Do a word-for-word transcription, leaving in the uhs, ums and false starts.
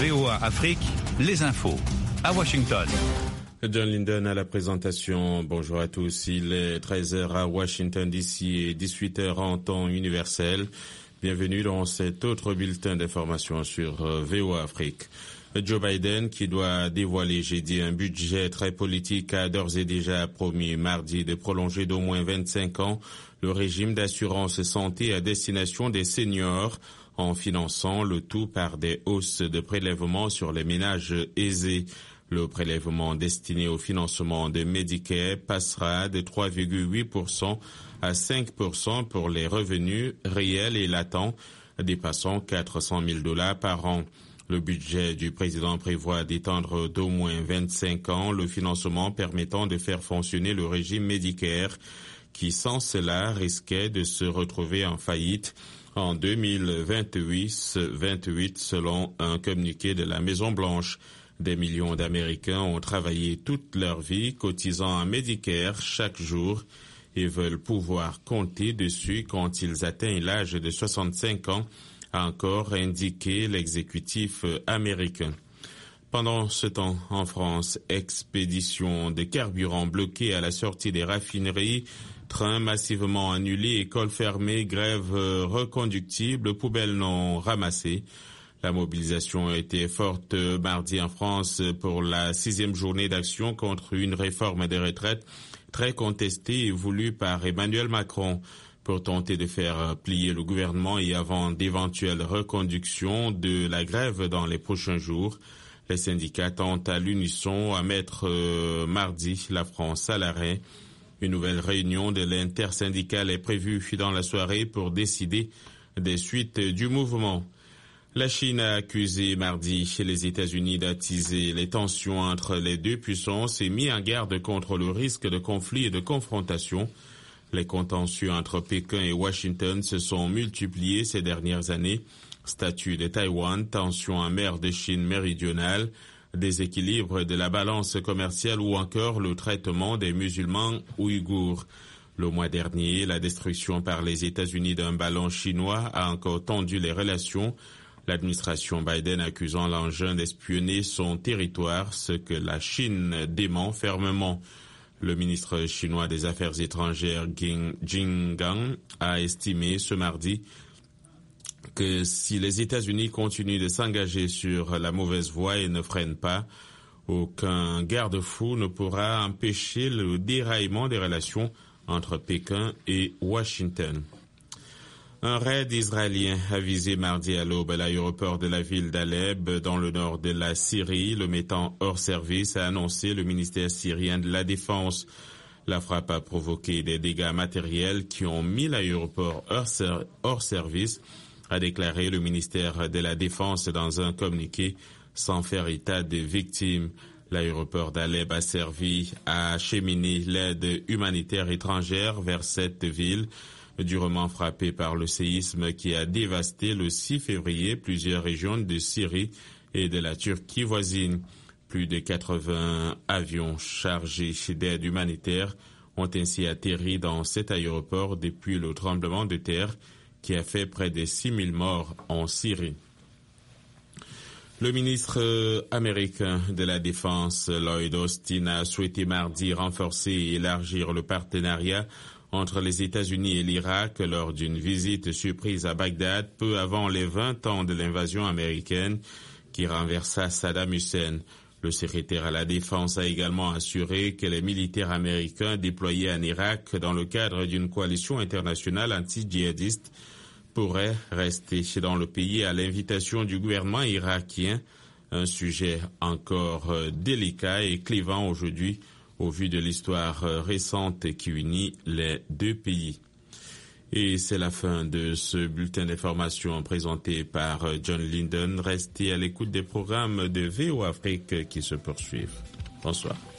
V O A Afrique, les infos à Washington. John Linden à la présentation. Bonjour à tous. Il est treize heures à Washington D C et dix-huit heures en temps universel. Bienvenue dans cet autre bulletin d'information sur V O A Afrique. Joe Biden, qui doit dévoiler jeudi un budget très politique, a d'ores et déjà promis mardi de prolonger d'au moins vingt-cinq ans le régime d'assurance santé à destination des seniors, en finançant le tout par des hausses de prélèvements sur les ménages aisés. Le prélèvement destiné au financement de Medicare passera de trois virgule huit pour cent à cinq pour cent pour les revenus réels et latents, dépassant quatre cent mille dollars par an. Le budget du président prévoit d'étendre d'au moins vingt-cinq ans le financement permettant de faire fonctionner le régime Medicare, qui sans cela risquait de se retrouver en faillite en deux mille vingt-huit, selon un communiqué de la Maison-Blanche. Des millions d'Américains ont travaillé toute leur vie cotisant à Medicare chaque jour et veulent pouvoir compter dessus quand ils atteignent l'âge de soixante-cinq ans, a encore indiqué l'exécutif américain. Pendant ce temps, en France, expédition de carburant bloquée à la sortie des raffineries, trains massivement annulés, écoles fermées, grève reconductible, poubelles non ramassées. La mobilisation a été forte mardi en France pour la sixième journée d'action contre une réforme des retraites très contestée et voulue par Emmanuel Macron. Pour tenter de faire plier le gouvernement et avant d'éventuelles reconductions de la grève dans les prochains jours, les syndicats tentent à l'unisson à mettre euh, mardi la France à l'arrêt. Une nouvelle réunion de l'intersyndicale est prévue dans la soirée pour décider des suites du mouvement. La Chine a accusé mardi les États-Unis d'attiser les tensions entre les deux puissances et mis en garde contre le risque de conflit et de confrontation. Les contentieux entre Pékin et Washington se sont multipliés ces dernières années. Statut de Taïwan, tensions en mer de Chine méridionale, déséquilibre de la balance commerciale ou encore le traitement des musulmans ouïghours. Le mois dernier, la destruction par les États-Unis d'un ballon chinois a encore tendu les relations. L'administration Biden accusant l'engin d'espionner son territoire, ce que la Chine dément fermement. Le ministre chinois des Affaires étrangères Jin Gang a estimé ce mardi que si les États-Unis continuent de s'engager sur la mauvaise voie et ne freinent pas, aucun garde-fou ne pourra empêcher le déraillement des relations entre Pékin et Washington. Un raid israélien a visé mardi à l'aube l'aéroport de la ville d'Alep, dans le nord de la Syrie, le mettant hors service, a annoncé le ministère syrien de la Défense. La frappe a provoqué des dégâts matériels qui ont mis l'aéroport hors, ser- hors service, a déclaré le ministère de la Défense dans un communiqué, sans faire état de victimes. L'aéroport d'Alep a servi à acheminer l'aide humanitaire étrangère vers cette ville, durement frappé par le séisme qui a dévasté le six février plusieurs régions de Syrie et de la Turquie voisine. Plus de quatre-vingts avions chargés d'aide humanitaire ont ainsi atterri dans cet aéroport depuis le tremblement de terre qui a fait près de six mille morts en Syrie. Le ministre américain de la Défense, Lloyd Austin, a souhaité mardi renforcer et élargir le partenariat entre les États-Unis et l'Irak lors d'une visite surprise à Bagdad peu avant les vingt ans de l'invasion américaine qui renversa Saddam Hussein. Le secrétaire à la Défense a également assuré que les militaires américains déployés en Irak dans le cadre d'une coalition internationale anti-djihadiste pourraient rester dans le pays à l'invitation du gouvernement irakien, un sujet encore délicat et clivant aujourd'hui au vu de l'histoire récente qui unit les deux pays. Et c'est la fin de ce bulletin d'information présenté par John Linden. Restez à l'écoute des programmes de V O A Afrique qui se poursuivent. Bonsoir.